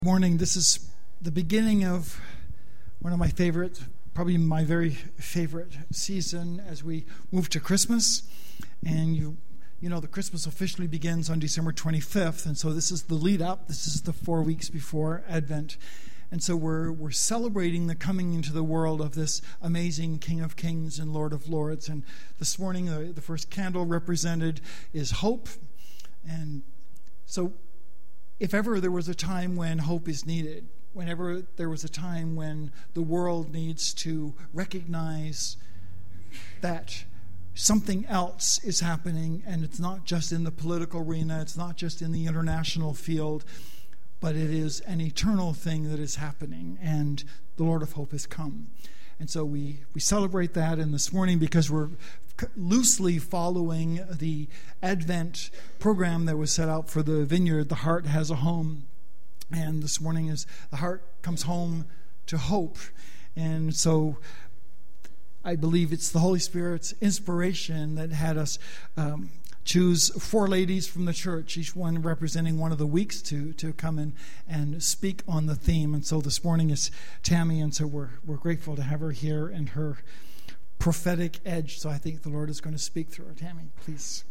Morning. This is the beginning of one of my favorite, probably my very favorite season as we move to Christmas. And you know the Christmas officially begins on December 25th, and so this is the lead up. This is the 4 weeks before Advent. And so we're celebrating the coming into the world of this amazing King of Kings and Lord of Lords. And this morning the first candle represented is hope. And so if ever there was a time when hope is needed, whenever there was a time when the world needs to recognize that something else is happening, and it's not just in the political arena, it's not just in the international field, but it is an eternal thing that is happening, and the Lord of Hope has come. And so we celebrate that, and this morning, because we're loosely following the Advent program that was set out for the Vineyard, The Heart Has a Home. And this morning is the heart comes home to hope. And so I believe it's the Holy Spirit's inspiration that had us choose 4 ladies from the church, each one representing one of the weeks to come in and speak on the theme. And so this morning is Tammy, and so we're grateful to have her here and her prophetic edge. So I think the Lord is going to speak through her. Tammy, please.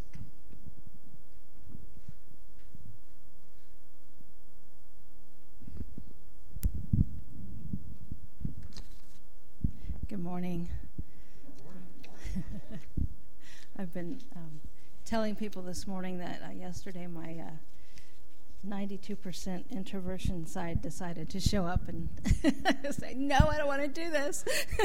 Good morning. I've been telling people this morning that yesterday my 92% introversion side decided to show up and say, no, I don't want to do this.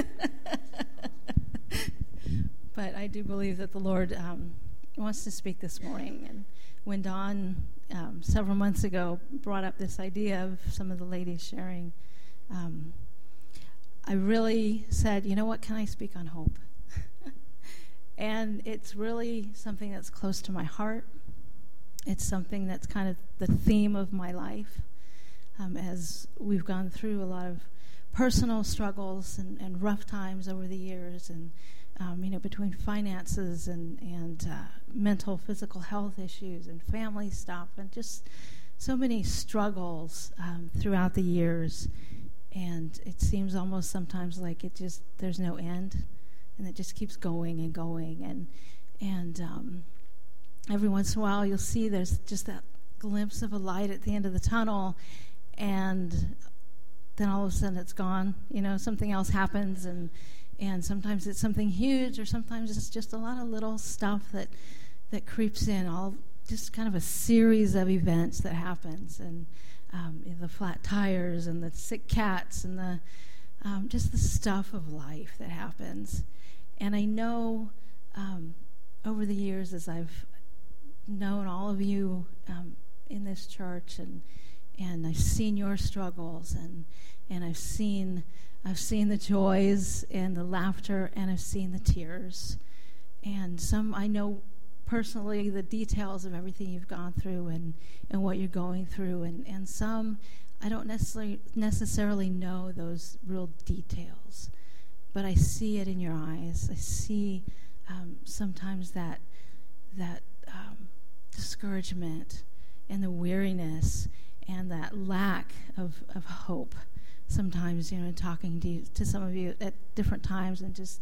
But I do believe that the Lord wants to speak this morning. And when Dawn, several months ago, brought up this idea of some of the ladies sharing, I really said, you know what, can I speak on hope? And it's really something that's close to my heart. It's something that's kind of the theme of my life. As we've gone through a lot of personal struggles and rough times over the years, and between finances and mental, physical health issues and family stuff, and just so many struggles throughout the years. And it seems almost sometimes like there's no end, and it just keeps going and going. And every once in a while you'll see there's just that glimpse of a light at the end of the tunnel, and then all of a sudden it's gone. Something else happens, and sometimes it's something huge, or sometimes it's just a lot of little stuff that creeps in, all just kind of a series of events that happens. And the flat tires and the sick cats and the just the stuff of life that happens. And I know over the years, as I've known all of you in this church, and I've seen your struggles, and I've seen the joys and the laughter, and I've seen the tears. And some I know personally the details of everything you've gone through and what you're going through, and some I don't necessarily know those real details, but I see it in your eyes. I see sometimes that discouragement and the weariness and that lack of hope. Sometimes, talking to some of you at different times, and just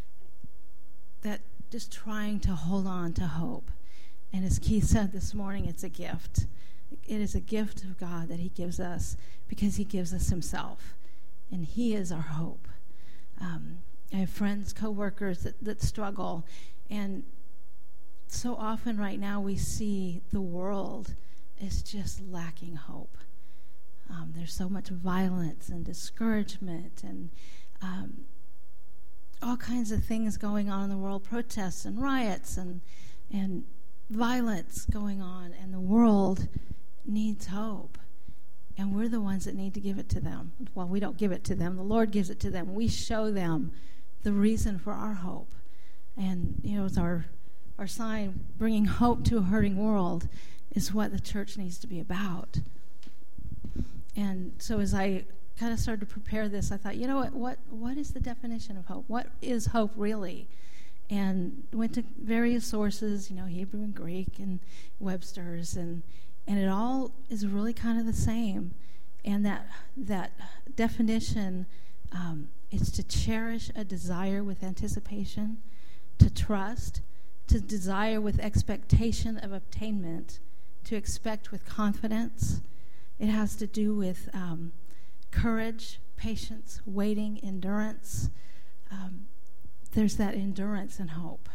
trying to hold on to hope. And as Keith said this morning, it's a gift. It is a gift of God that he gives us, because he gives us himself, and he is our hope. I have friends, co-workers that struggle, and so often right now we see the world is just lacking hope. There's so much violence and discouragement and all kinds of things going on in the world, protests and riots and violence going on, and the world needs hope. And we're the ones that need to give it to them. Well, we don't give it to them. The Lord gives it to them. We show them the reason for our hope. And, it's our sign, bringing hope to a hurting world, is what the church needs to be about. And so as I kind of started to prepare this, I thought, what is the definition of hope? What is hope really? And went to various sources, Hebrew and Greek and Webster's, and it all is really kind of the same. And that definition is to cherish a desire with anticipation, to trust, to desire with expectation of obtainment, to expect with confidence. It has to do with courage, patience, waiting, endurance. There's that endurance and hope.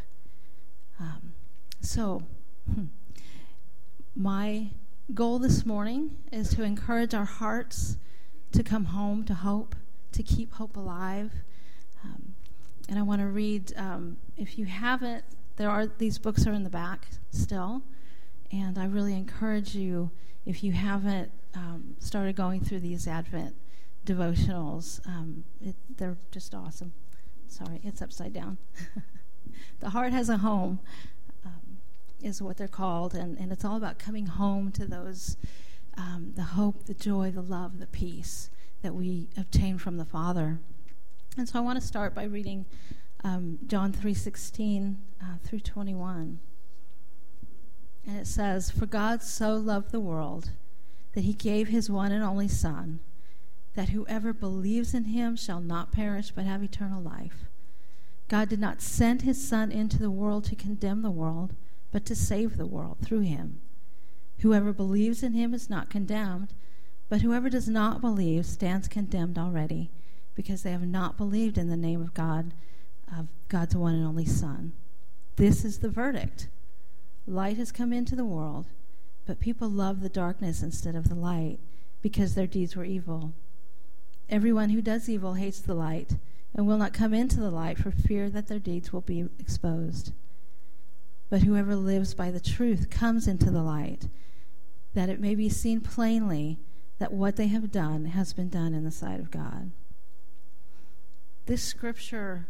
My goal this morning is to encourage our hearts to come home to hope, to keep hope alive. And I want to read, if you haven't, these books are in the back still, and I really encourage you, if you haven't started going through these Advent devotionals, they're just awesome. Sorry, it's upside down. The Heart Has a Home is what they're called, and it's all about coming home to those, the hope, the joy, the love, the peace that we obtain from the Father. And so I want to start by reading John 3:16 through 21. And it says, "For God so loved the world that he gave his one and only Son, that whoever believes in him shall not perish but have eternal life. God did not send his Son into the world to condemn the world, but to save the world through him. Whoever believes in him is not condemned, but whoever does not believe stands condemned already, because they have not believed in the name of God's one and only Son. This is the verdict. Light has come into the world, but people love the darkness instead of the light, because their deeds were evil. Everyone who does evil hates the light and will not come into the light for fear that their deeds will be exposed. But whoever lives by the truth comes into the light, that it may be seen plainly that what they have done has been done in the sight of God." This scripture,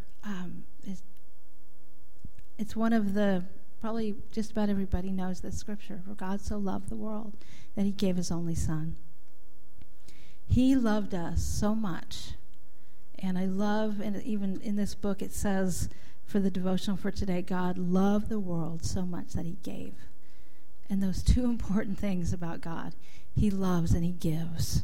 it's one of the, probably just about everybody knows this scripture. For God so loved the world that he gave his only Son. He loved us so much. And I love, and even in this book it says, for the devotional for today, God loved the world so much that he gave. And those two important things about God, he loves and he gives.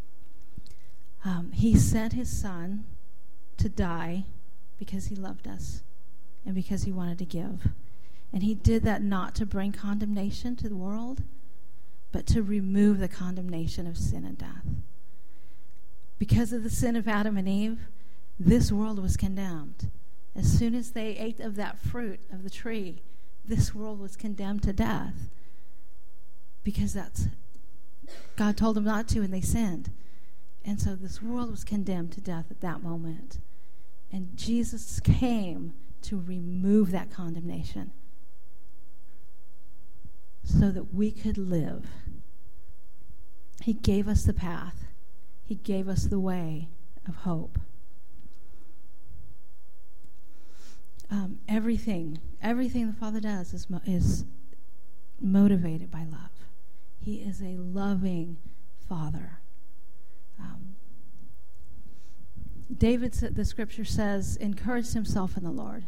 He sent his Son to die because he loved us and because he wanted to give. And he did that not to bring condemnation to the world, but to remove the condemnation of sin and death. Because of the sin of Adam and Eve, this world was condemned. As soon as they ate of that fruit of the tree, this world was condemned to death. Because God told them not to, and they sinned. And so this world was condemned to death at that moment. And Jesus came to remove that condemnation so that we could live. He gave us the path. He gave us the way of hope. Everything the Father does is motivated by love. He is a loving Father. David, the scripture says, encouraged himself in the Lord.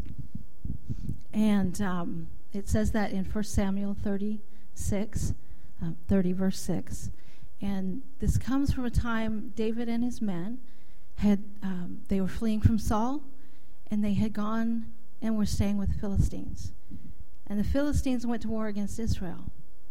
And it says that in 1 Samuel 30, verse 6. And this comes from a time David and his men they were fleeing from Saul, and they had gone and were staying with the Philistines. And the Philistines went to war against Israel.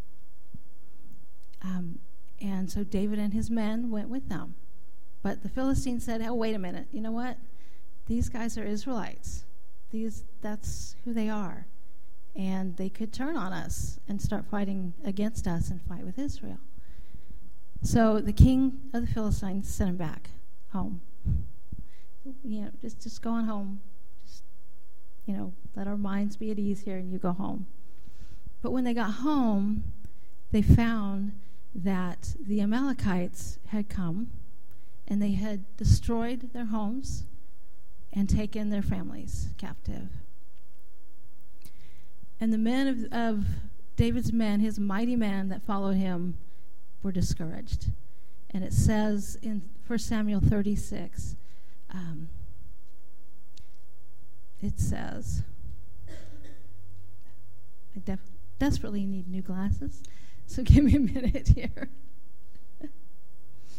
And so David and his men went with them. But the Philistines said, oh, wait a minute, you know what? These guys are Israelites. That's who they are. And they could turn on us and start fighting against us and fight with Israel. So the king of the Philistines sent him back home. Just go on home. Just, let our minds be at ease here and you go home. But when they got home, they found that the Amalekites had come and they had destroyed their homes and taken their families captive. And the men of David's men, his mighty men that followed him, were discouraged. And it says in 1 Samuel 36, it says, I desperately need new glasses, so give me a minute here.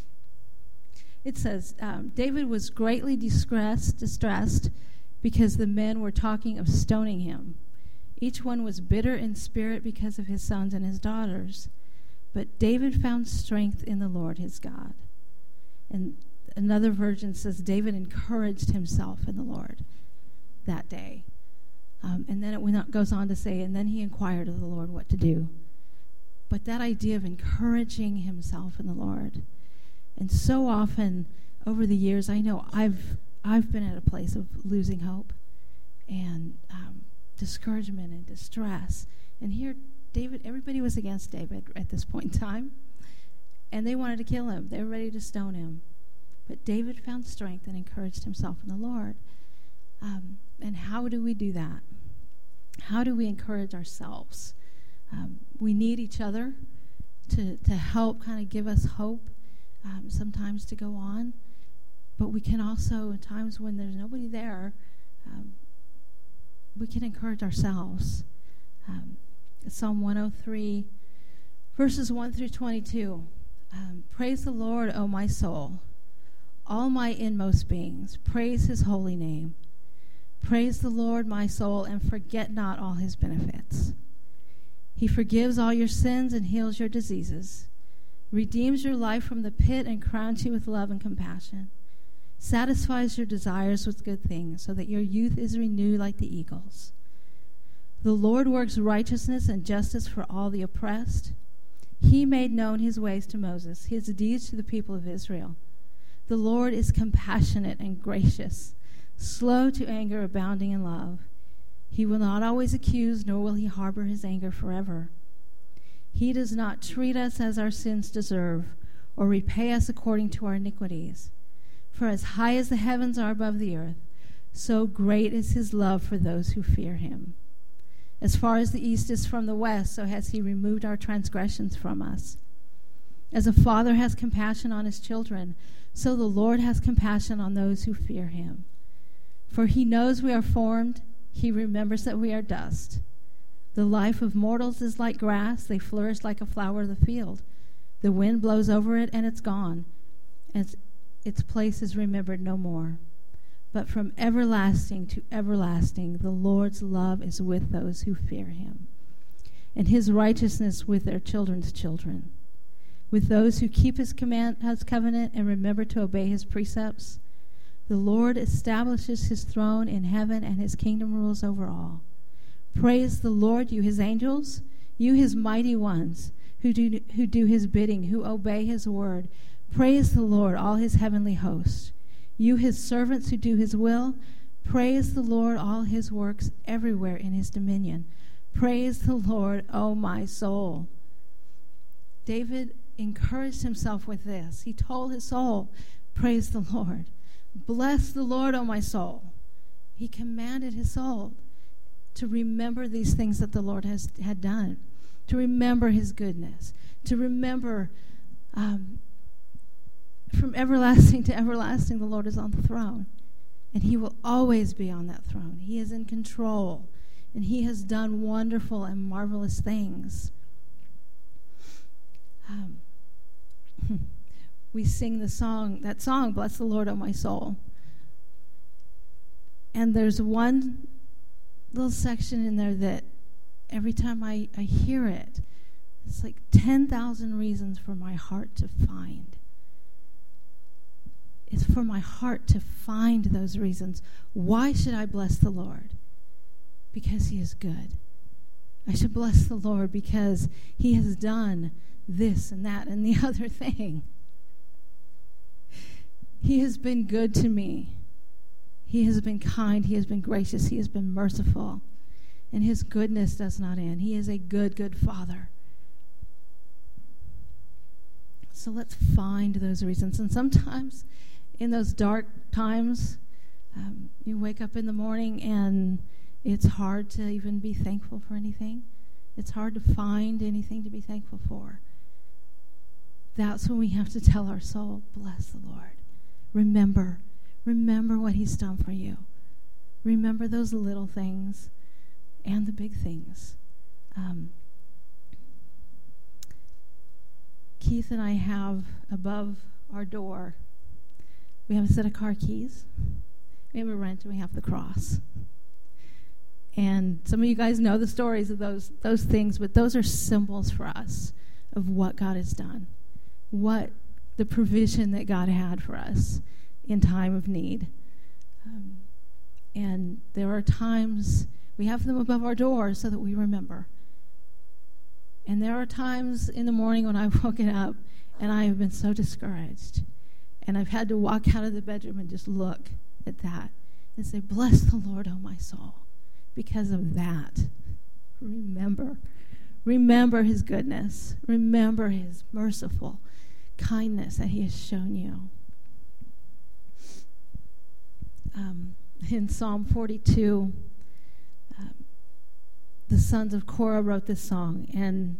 It says, David was greatly distressed because the men were talking of stoning him. Each one was bitter in spirit because of his sons and his daughters. But David found strength in the Lord his God. And another version says David encouraged himself in the Lord that day. And then it goes on to say, and then he inquired of the Lord what to do. But that idea of encouraging himself in the Lord. And so often over the years, I know I've been at a place of losing hope and discouragement and distress. And here, David, everybody was against David at this point in time. And they wanted to kill him. They were ready to stone him. But David found strength and encouraged himself in the Lord. And how do we do that? How do we encourage ourselves? We need each other to help kind of give us hope, sometimes to go on. But we can also, at times when there's nobody there, we can encourage ourselves. Psalm 103, verses 1 through 22. Praise the Lord, O my soul. All my inmost beings, praise his holy name. Praise the Lord, my soul, and forget not all his benefits. He forgives all your sins and heals your diseases, redeems your life from the pit and crowns you with love and compassion, satisfies your desires with good things so that your youth is renewed like the eagles. The Lord works righteousness and justice for all the oppressed. He made known his ways to Moses, his deeds to the people of Israel. The Lord is compassionate and gracious, slow to anger, abounding in love. He will not always accuse, nor will he harbor his anger forever. He does not treat us as our sins deserve, or repay us according to our iniquities. For as high as the heavens are above the earth, so great is his love for those who fear him. As far as the east is from the west, so has he removed our transgressions from us. As a father has compassion on his children, so the Lord has compassion on those who fear him. For he knows we are formed, he remembers that we are dust. The life of mortals is like grass, they flourish like a flower of the field. The wind blows over it, and it's gone, and its place is remembered no more. But from everlasting to everlasting, the Lord's love is with those who fear him, and his righteousness with their children's children. With those who keep his covenant and remember to obey his precepts, the Lord establishes his throne in heaven, and his kingdom rules over all. Praise the Lord, you his angels, you his mighty ones, who do his bidding, who obey his word. Praise the Lord, all his heavenly hosts. You his servants who do his will. Praise the Lord, all his works everywhere in his dominion. Praise the Lord, O my soul. David encouraged himself with this. He told his soul, praise the Lord. Bless the Lord, O my soul. He commanded his soul to remember these things that the Lord had done, to remember his goodness, to remember from everlasting to everlasting, the Lord is on the throne, and he will always be on that throne. He is in control, and he has done wonderful and marvelous things. We sing that song, Bless the Lord, O my soul. And there's one little section in there that every time I hear it, it's like 10,000 reasons for my heart to find. It's for my heart to find those reasons. Why should I bless the Lord? Because he is good. I should bless the Lord because he has done this and that and the other thing. He has been good to me. He has been kind. He has been gracious. He has been merciful. And his goodness does not end. He is a good, good Father. So let's find those reasons. And sometimes in those dark times, you wake up in the morning and it's hard to even be thankful for anything. It's hard to find anything to be thankful for. That's when we have to tell our soul, bless the Lord. Remember what he's done for you. Remember those little things and the big things. Keith and I have above our door We have a set of car keys. We have a wrench, and we have the cross. And some of you guys know the stories of those things, but those are symbols for us of what God has done, what the provision that God had for us in time of need. And there are times we have them above our doors so that we remember. And there are times in the morning when I've woken up and I have been so discouraged, and I've had to walk out of the bedroom and just look at that and say, bless the Lord, O my soul. Because of that, remember his goodness. Remember his merciful kindness that he has shown you. In Psalm 42, the sons of Korah wrote this song, and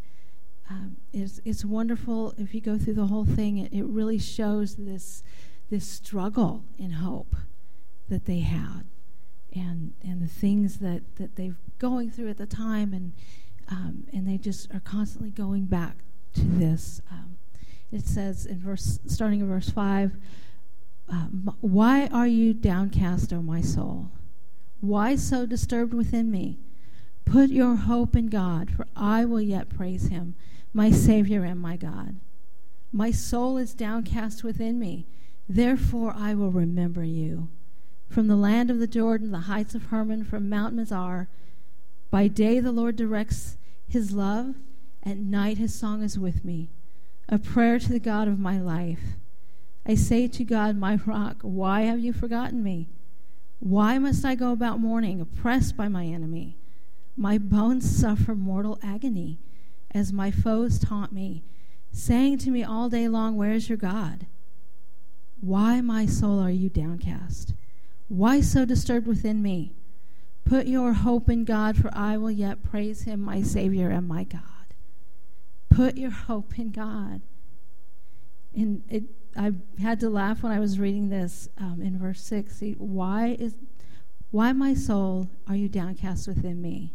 it's wonderful. If you go through the whole thing, it really shows this struggle in hope that they had, and the things that they're going through at the time, and they just are constantly going back to this. It says starting in verse 5, why are you downcast, O my soul? Why so disturbed within me? Put your hope in God, for I will yet praise him, my Savior and my God. My soul is downcast within me, therefore I will remember you. From the land of the Jordan, the heights of Hermon, from Mount Mizar, by day the Lord directs his love, at night his song is with me, a prayer to the God of my life. I say to God, my rock, why have you forgotten me? Why must I go about mourning, oppressed by my enemy? My bones suffer mortal agony, as my foes taunt me, saying to me all day long, where is your God? Why, my soul, are you downcast? Why so disturbed within me? Put your hope in God, for I will yet praise him, my Savior and my God. Put your hope in God. And I had to laugh when I was reading this in verse 6. See, why, my soul, are you downcast within me?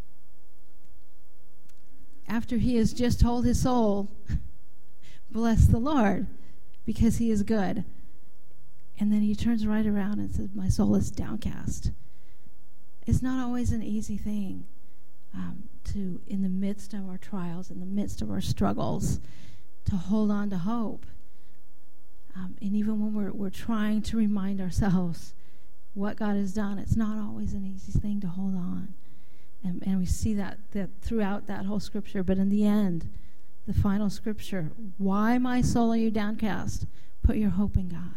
After he has just told his soul, bless the Lord, because he is good. And then he turns right around and says, my soul is downcast. It's not always an easy thing to, in the midst of our trials, in the midst of our struggles, to hold on to hope. And even when we're trying to remind ourselves what God has done, it's not always an easy thing to hold on. And we see that throughout that whole scripture. But in the end, the final scripture, why, my soul, are you downcast? Put your hope in God.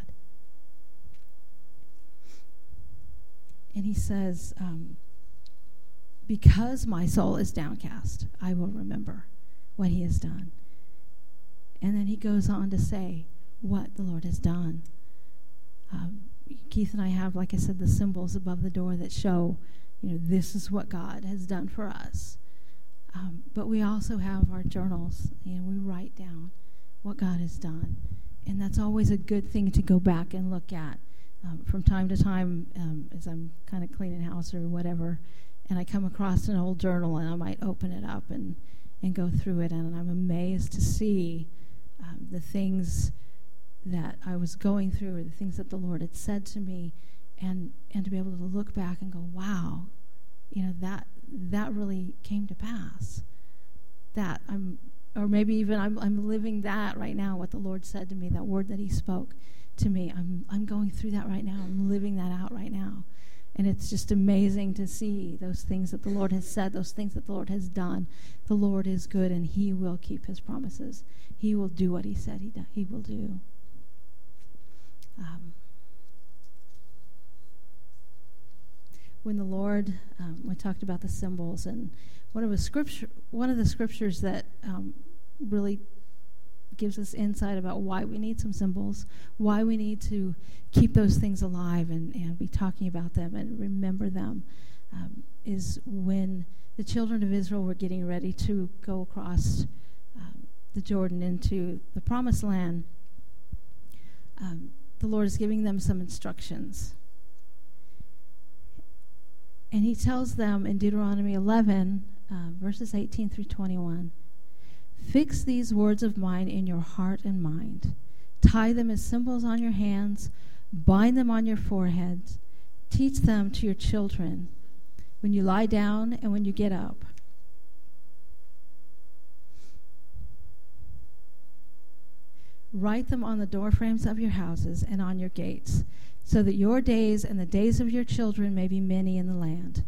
And he says, because my soul is downcast, I will remember what he has done. And then he goes on to say what the Lord has done. Keith and I have, like I said, the symbols above the door that show, this is what God has done for us. But we also have our journals. We write down what God has done. And that's always a good thing to go back and look at. From time to time, as I'm kind of cleaning house or whatever, and I come across an old journal, and I might open it up and go through it, and I'm amazed to see the things that I was going through, or the things that the Lord had said to me, and to be able to look back and go, wow, that really came to pass. That I'm living that right now, what the Lord said to me, that word that he spoke to me. I'm going through that right now. I'm living that out right now. And it's just amazing to see those things that the Lord has said, those things that the Lord has done. The Lord is good, and he will keep his promises. He will do what he said he will do. When the Lord, we talked about the symbols, and one of the scriptures that really gives us insight about why we need some symbols, why we need to keep those things alive and be talking about them and remember them, is when the children of Israel were getting ready to go across the Jordan into the Promised Land. The Lord is giving them some instructions. And he tells them in Deuteronomy 11, verses 18 through 21, fix these words of mine in your heart and mind. Tie them as symbols on your hands. Bind them on your foreheads. Teach them to your children when you lie down and when you get up. Write them on the doorframes of your houses and on your gates, so that your days and the days of your children may be many in the land.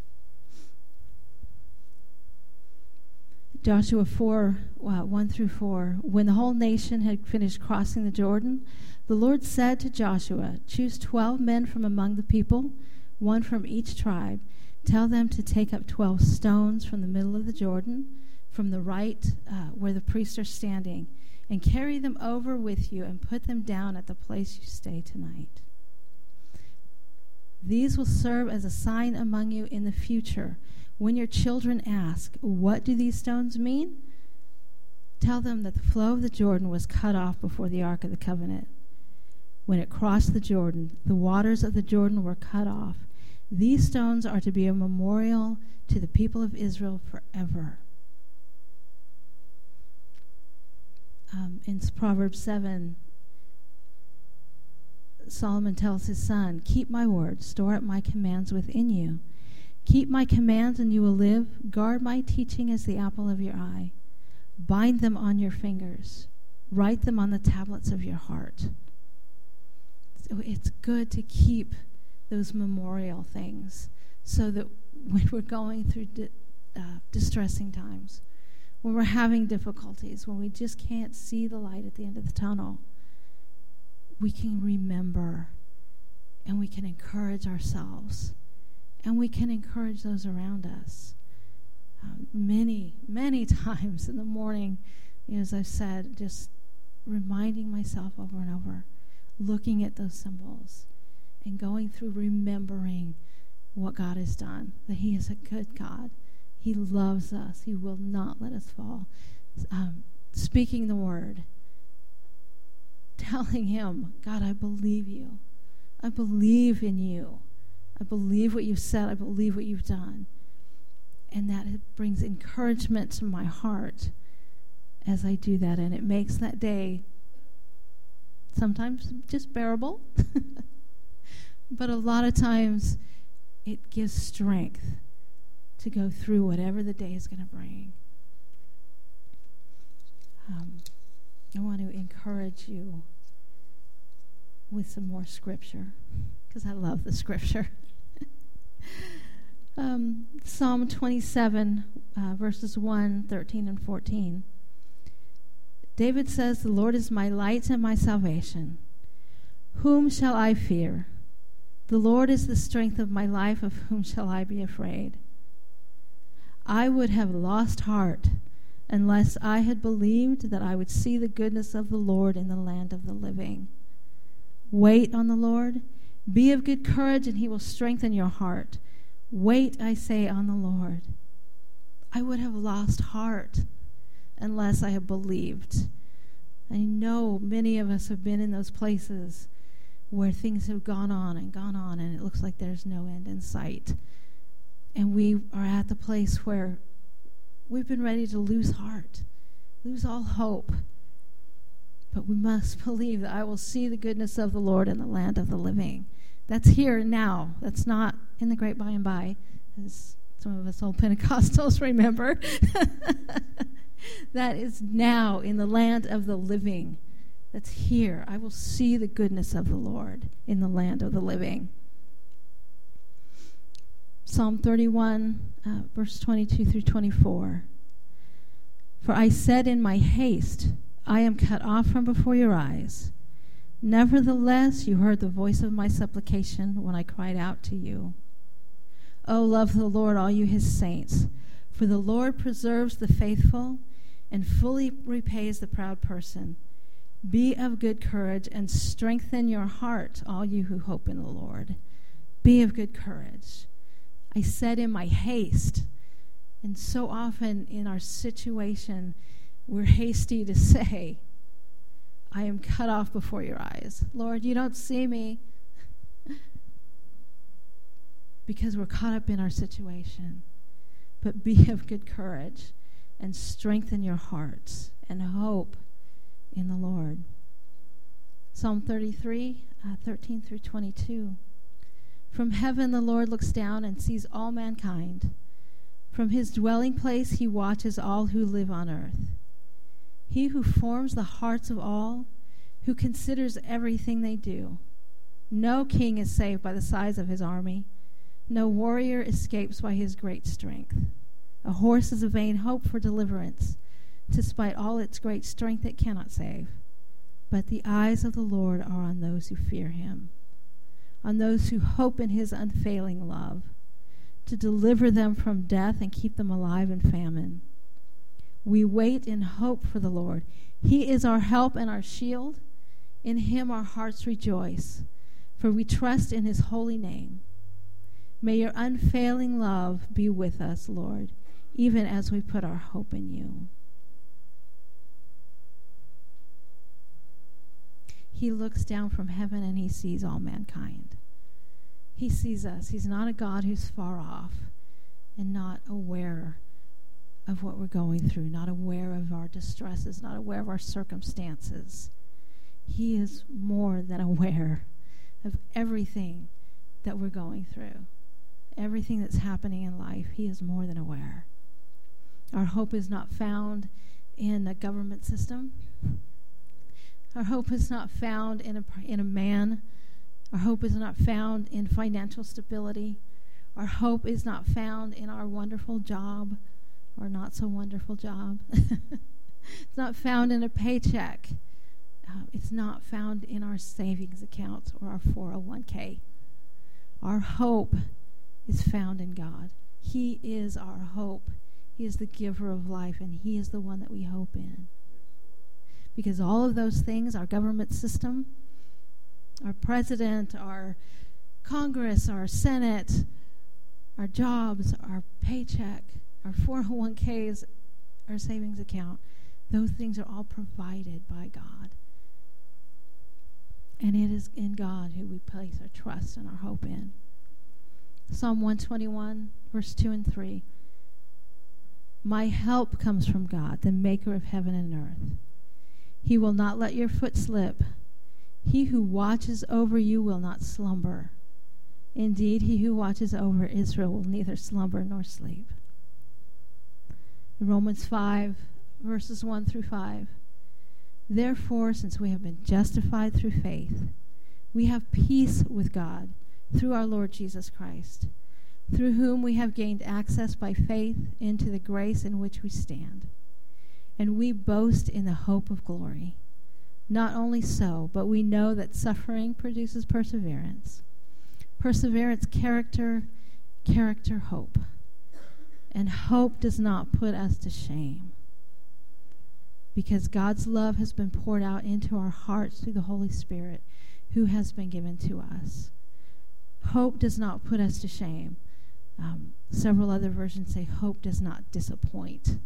Joshua 4, 1 through 4. When the whole nation had finished crossing the Jordan, the Lord said to Joshua, "Choose 12 men from among the people, one from each tribe. Tell them to take up 12 stones from the middle of the Jordan, from the right where the priests are standing, and carry them over with you and put them down at the place you stay tonight. These will serve as a sign among you in the future. When your children ask, 'What do these stones mean?' tell them that the flow of the Jordan was cut off before the Ark of the Covenant. When it crossed the Jordan, the waters of the Jordan were cut off. These stones are to be a memorial to the people of Israel forever." In Proverbs 7, Solomon tells his son, "Keep my words, store up my commands within you. Keep my commands and you will live. Guard my teaching as the apple of your eye. Bind them on your fingers. Write them on the tablets of your heart." So it's good to keep those memorial things so that when we're going through distressing times, when we're having difficulties, when we just can't see the light at the end of the tunnel, we can remember and we can encourage ourselves and we can encourage those around us. Many times in the morning, as I've said, just reminding myself over and over, looking at those symbols and going through remembering what God has done, that He is a good God. He loves us. He will not let us fall. Speaking the word, telling Him, "God, I believe you. I believe in you. I believe what you've said. I believe what you've done." And that it brings encouragement to my heart as I do that. And it makes that day sometimes just bearable. But a lot of times it gives strength to go through whatever the day is going to bring. I want to encourage you with some more scripture, because I love the scripture. Psalm 27, verses 1, 13, and 14. David says, "The Lord is my light and my salvation. Whom shall I fear? The Lord is the strength of my life. Of whom shall I be afraid? I would have lost heart unless I had believed that I would see the goodness of the Lord in the land of the living. Wait on the Lord. Be of good courage, and He will strengthen your heart. Wait, I say, on the Lord." I would have lost heart unless I had believed. I know many of us have been in those places where things have gone on, and it looks like there's no end in sight. And we are at the place where we've been ready to lose heart, lose all hope. But we must believe that I will see the goodness of the Lord in the land of the living. That's here now. That's not in the great by and by, as some of us old Pentecostals remember. That is now in the land of the living. That's here. I will see the goodness of the Lord in the land of the living. Psalm 31, verse 22 through 24. "For I said in my haste, I am cut off from before your eyes. Nevertheless, you heard the voice of my supplication when I cried out to you. Oh, love the Lord, all you His saints, for the Lord preserves the faithful and fully repays the proud person. Be of good courage and strengthen your heart, all you who hope in the Lord. Be of good courage. I said in my haste." And so often in our situation, we're hasty to say, "I am cut off before your eyes. Lord, you don't see me." Because we're caught up in our situation. But be of good courage and strengthen your hearts and hope in the Lord. Psalm 33, 13 through 22. From heaven the Lord looks down and sees all mankind. From his dwelling place he watches all who live on earth. He who forms the hearts of all, who considers everything they do. No king is saved by the size of his army. No warrior escapes by his great strength. A horse is a vain hope for deliverance. Despite all its great strength, it cannot save. But the eyes of the Lord are on those who fear him, on those who hope in his unfailing love, to deliver them from death and keep them alive in famine. We wait in hope for the Lord. He is our help and our shield. In him our hearts rejoice, for we trust in his holy name. May your unfailing love be with us, Lord, even as we put our hope in you. He looks down from heaven and he sees all mankind. He sees us. He's not a God who's far off and not aware of what we're going through, not aware of our distresses, not aware of our circumstances. He is more than aware of everything that we're going through, everything that's happening in life. He is more than aware. Our hope is not found in a government system. Our hope is not found in a man. Our hope is not found in financial stability. Our hope is not found in our wonderful job or not so wonderful job. It's not found in a paycheck. It's not found in our savings accounts or our 401k. Our hope is found in God. He is our hope. He is the giver of life, and he is the one that we hope in. Because all of those things, our government system, our president, our Congress, our Senate, our jobs, our paycheck, our 401ks, our savings account, those things are all provided by God. And it is in God who we place our trust and our hope in. Psalm 121, verse 2 and 3. My help comes from God, the maker of heaven and earth. He will not let your foot slip. He who watches over you will not slumber. Indeed, he who watches over Israel will neither slumber nor sleep. In Romans 5, verses 1 through 5. Therefore, since we have been justified through faith, we have peace with God through our Lord Jesus Christ, through whom we have gained access by faith into the grace in which we stand. And we boast in the hope of glory. Not only so, but we know that suffering produces perseverance. Perseverance, character, hope. And hope does not put us to shame, because God's love has been poured out into our hearts through the Holy Spirit who has been given to us. Hope does not put us to shame. Several other versions say hope does not disappoint.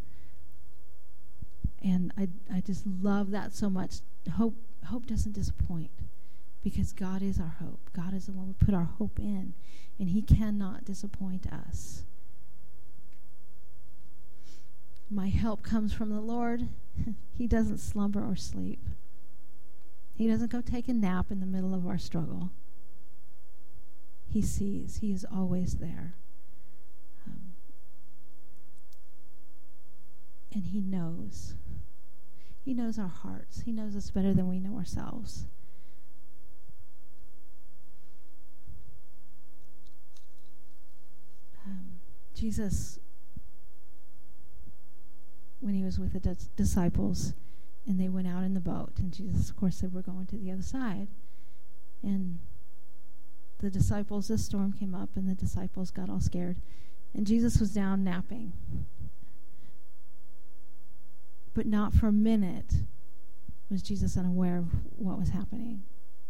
And I just love that so much. Hope doesn't disappoint, because God is our hope. God is the one we put our hope in, and he cannot disappoint us. My help comes from the Lord. He doesn't slumber or sleep. He doesn't go take a nap in the middle of our struggle. He sees. He is always there. And he knows. He knows our hearts. He knows us better than we know ourselves. Jesus, when he was with the disciples, and they went out in the boat, and Jesus, of course, said, we're going to the other side. And the disciples, this storm came up, and the disciples got all scared. And Jesus was down napping. But not for a minute was Jesus unaware of what was happening.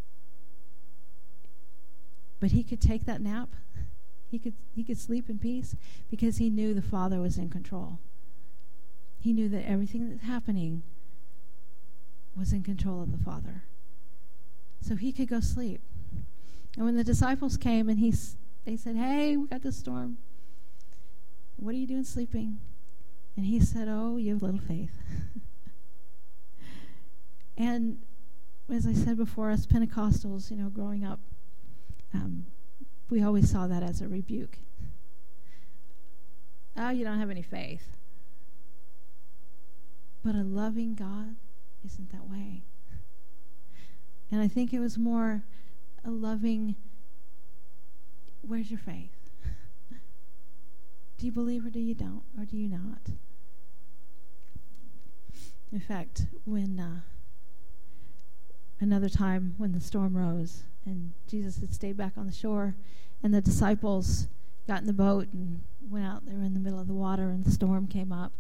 But he could take that nap. He could sleep in peace because he knew the Father was in control. He knew that everything that's happening was in control of the Father. So he could go sleep. And when the disciples came and they said, hey, we got this storm. What are you doing sleeping? And he said, oh, you have little faith. And as I said before, us Pentecostals, growing up, we always saw that as a rebuke. Oh, you don't have any faith. But a loving God isn't that way. And I think it was more a loving, where's your faith? Do you believe or do you don't? Or do you not? In fact, when another time when the storm rose and Jesus had stayed back on the shore and the disciples got in the boat and went out there in the middle of the water and the storm came up.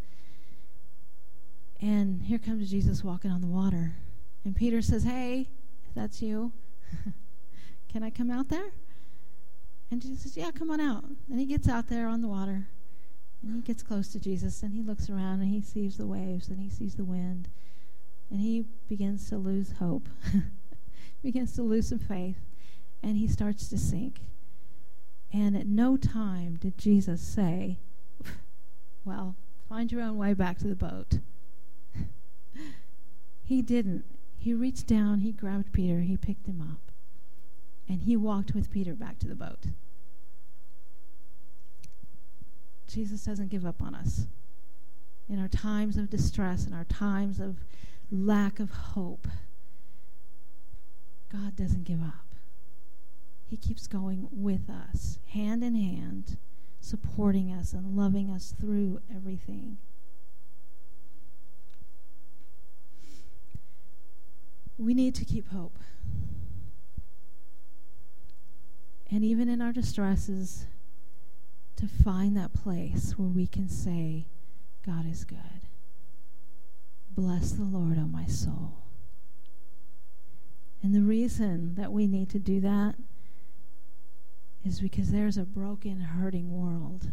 And here comes Jesus walking on the water. And Peter says, hey, if that's you, can I come out there? And Jesus says, yeah, come on out. And he gets out there on the water. And he gets close to Jesus. And he looks around and he sees the waves and he sees the wind. And he begins to lose hope. Begins to lose some faith. And he starts to sink. And at no time did Jesus say, well, find your own way back to the boat. He didn't. He reached down, he grabbed Peter, he picked him up, and he walked with Peter back to the boat. Jesus doesn't give up on us. In our times of distress, in our times of lack of hope, God doesn't give up. He keeps going with us, hand in hand, supporting us and loving us through everything. We need to keep hope. And even in our distresses, to find that place where we can say, God is good. Bless the Lord, O my soul. And the reason that we need to do that is because there's a broken, hurting world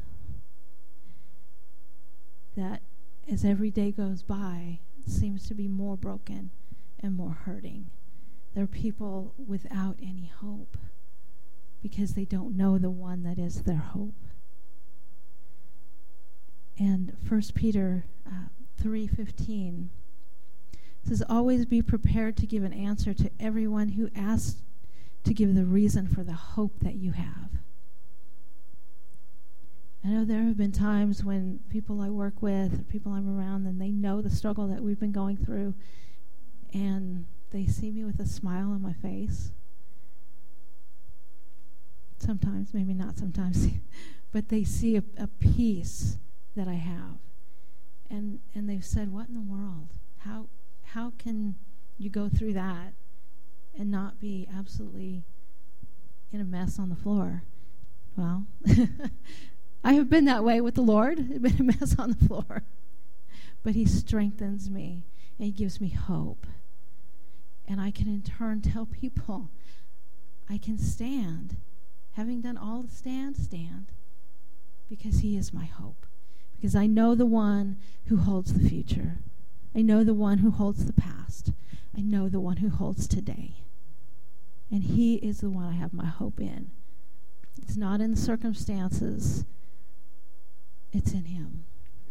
that, as every day goes by, seems to be more broken and more hurting. There are people without any hope because they don't know the one that is their hope. And 1 Peter 3:15 says, always be prepared to give an answer to everyone who asks to give the reason for the hope that you have. I know there have been times when people I work with or people I'm around, and they know the struggle that we've been going through, and they see me with a smile on my face. Sometimes, maybe not sometimes, but they see a peace that I have. And they've said, what in the world? How can you go through that and not be absolutely in a mess on the floor? Well, I have been that way with the Lord. I've been a mess on the floor. But he strengthens me, and he gives me hope. And I can in turn tell people, I can stand. Having done all the stand, because he is my hope. Because I know the one who holds the future. I know the one who holds the past. I know the one who holds today. And he is the one I have my hope in. It's not in the circumstances. It's in him.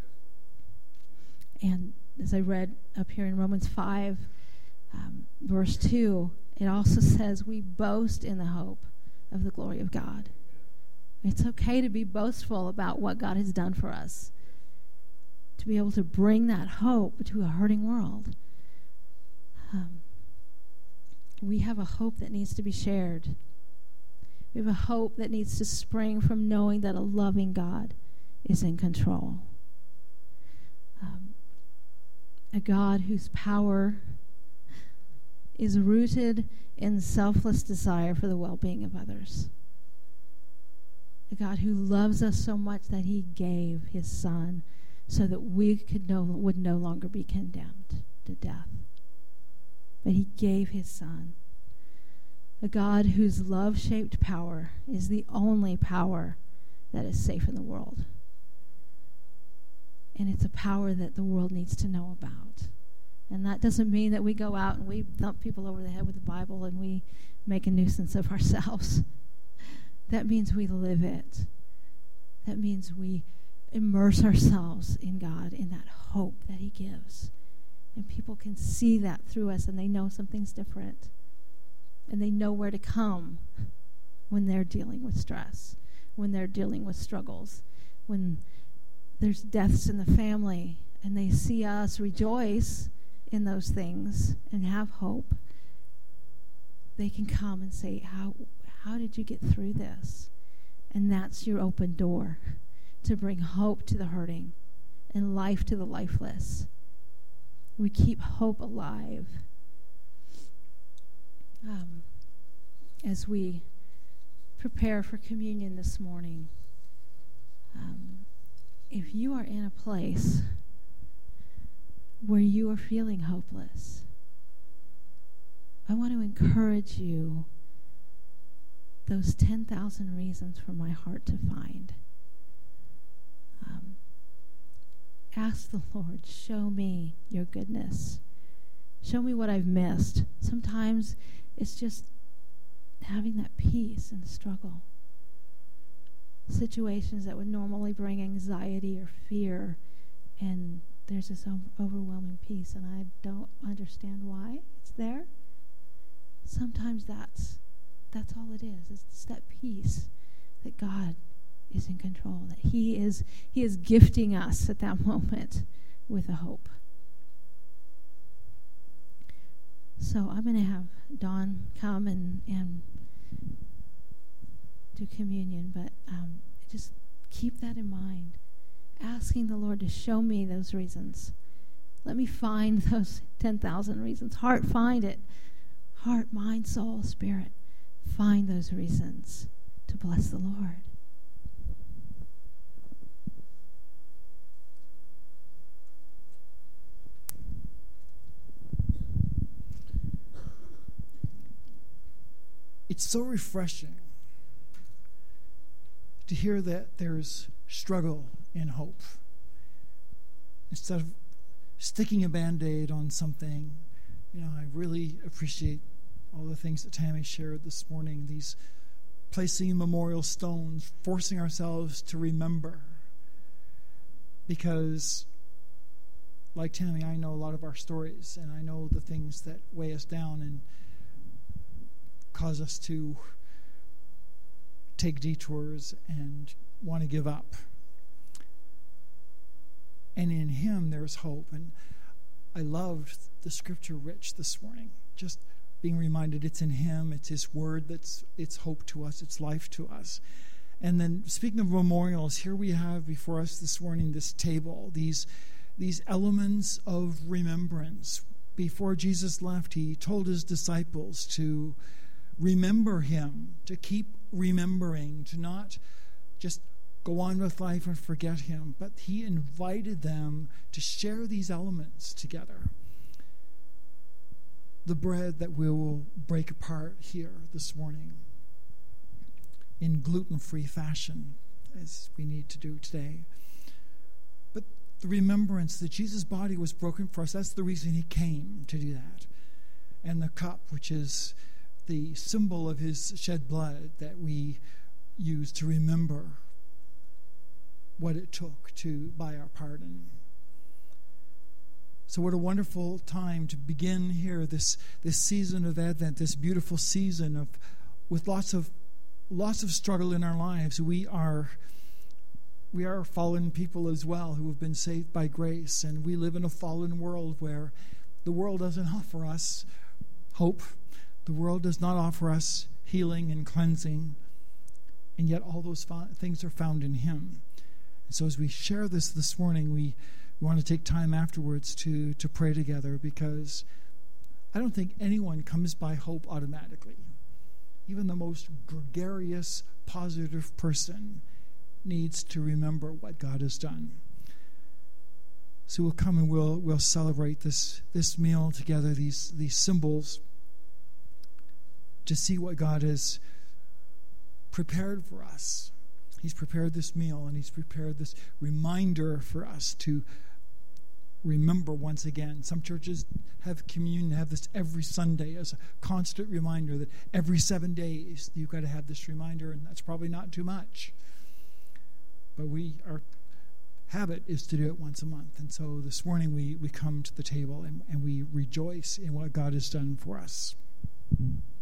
And as I read up here in Romans 5, verse 2, it also says we boast in the hope of the glory of God. It's okay to be boastful about what God has done for us, to be able to bring that hope to a hurting world. We have a hope that needs to be shared. We have a hope that needs to spring from knowing that a loving God is in control. A God whose power is rooted in selfless desire for the well-being of others. A God who loves us so much that he gave his Son so that we would no longer be condemned to death. But he gave his Son. A God whose love-shaped power is the only power that is safe in the world. And it's a power that the world needs to know about. And that doesn't mean that we go out and we thump people over the head with the Bible and we make a nuisance of ourselves. That means we live it. That means we immerse ourselves in God, in that hope that he gives. And people can see that through us, and they know something's different. And they know where to come when they're dealing with stress, when they're dealing with struggles, when there's deaths in the family, and they see us rejoice in those things and have hope. They can come and say, how did you get through this? And that's your open door to bring hope to the hurting and life to the lifeless. We keep hope alive. As we prepare for communion this morning, if you are in a place where you are feeling hopeless, I want to encourage you those 10,000 reasons for my heart to find. Ask the Lord, show me your goodness. Show me what I've missed. Sometimes it's just having that peace in the struggle. Situations that would normally bring anxiety or fear, and there's this overwhelming peace, and I don't understand why it's there. Sometimes that's all it is. It's that peace that God is in control, that He is gifting us at that moment with a hope. So I'm going to have Dawn come and do communion, but just keep that in mind. Asking the Lord to show me those reasons. Let me find those 10,000 reasons. Heart, find it. Heart, mind, soul, spirit. Find those reasons to bless the Lord. It's so refreshing to hear that there's struggle in hope. Instead of sticking a Band-Aid on something, I really appreciate all the things that Tammy shared this morning, these placing memorial stones, forcing ourselves to remember. Because, like Tammy, I know a lot of our stories, and I know the things that weigh us down and cause us to take detours and want to give up. And in Him there's hope. And I loved the scripture rich this morning. Just being reminded it's in Him, it's His word it's hope to us, it's life to us. And then speaking of memorials, here we have before us this morning this table, these elements of remembrance. Before Jesus left, He told His disciples to remember Him, to keep remembering, to not just go on with life and forget Him, but He invited them to share these elements together. The bread that we will break apart here this morning in gluten-free fashion, as we need to do today. But the remembrance that Jesus' body was broken for us, that's the reason He came to do that. And the cup, which is the symbol of His shed blood that we use to remember what it took to buy our pardon. So what a wonderful time to begin here this season of Advent, this beautiful season with lots of struggle in our lives. We are fallen people as well who have been saved by grace, and we live in a fallen world where the world doesn't offer us hope. The world does not offer us healing and cleansing, and yet all those things are found in Him. And so as we share this morning, we want to take time afterwards to pray together, because I don't think anyone comes by hope automatically. Even the most gregarious, positive person needs to remember what God has done. So we'll come and we'll celebrate this meal together, these symbols, to see what God has prepared for us. He's prepared this meal, and He's prepared this reminder for us to remember once again. Some churches have communion, have this every Sunday as a constant reminder that every 7 days you've got to have this reminder, and that's probably not too much. But we are habit is to do it once a month. And so this morning we come to the table and we rejoice in what God has done for us.